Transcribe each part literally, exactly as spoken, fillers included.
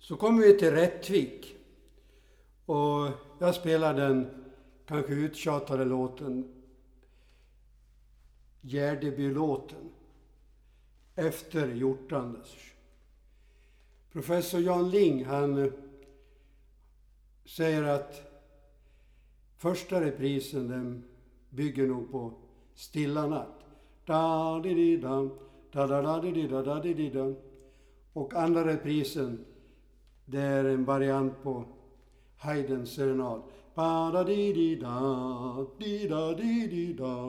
Så kommer vi till Rättvik. Och jag spelar den kanske uttjatade låten, Gärdebylåten, efter Hjortanders. Professor Jan Ling, han säger att första reprisen den bygger nog på Stilla natt. Da di di da, da da da di da da di di da. Och andra reprisen, det är en variant på Haydns serenad. Ba da di di da, di da di di da.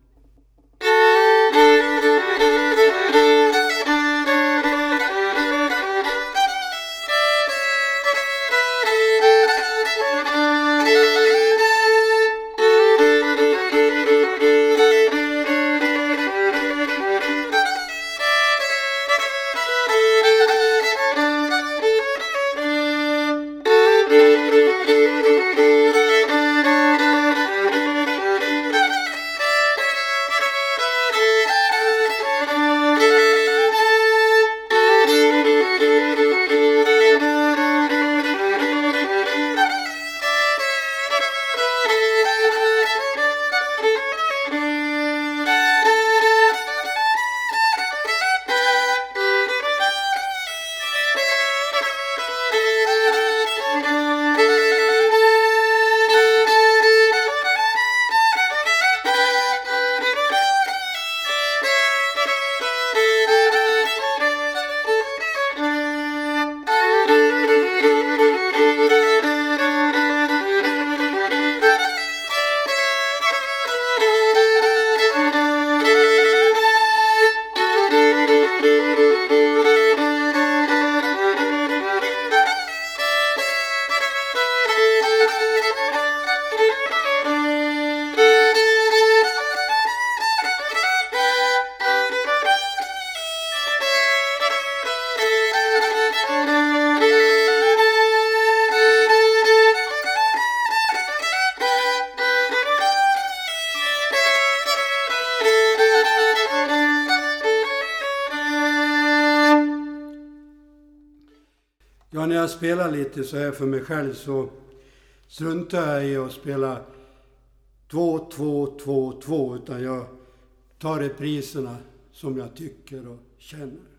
Ja, när jag spelar lite så här för mig själv så struntar jag i att spela två, två, två, två, utan jag tar repriserna som jag tycker och känner.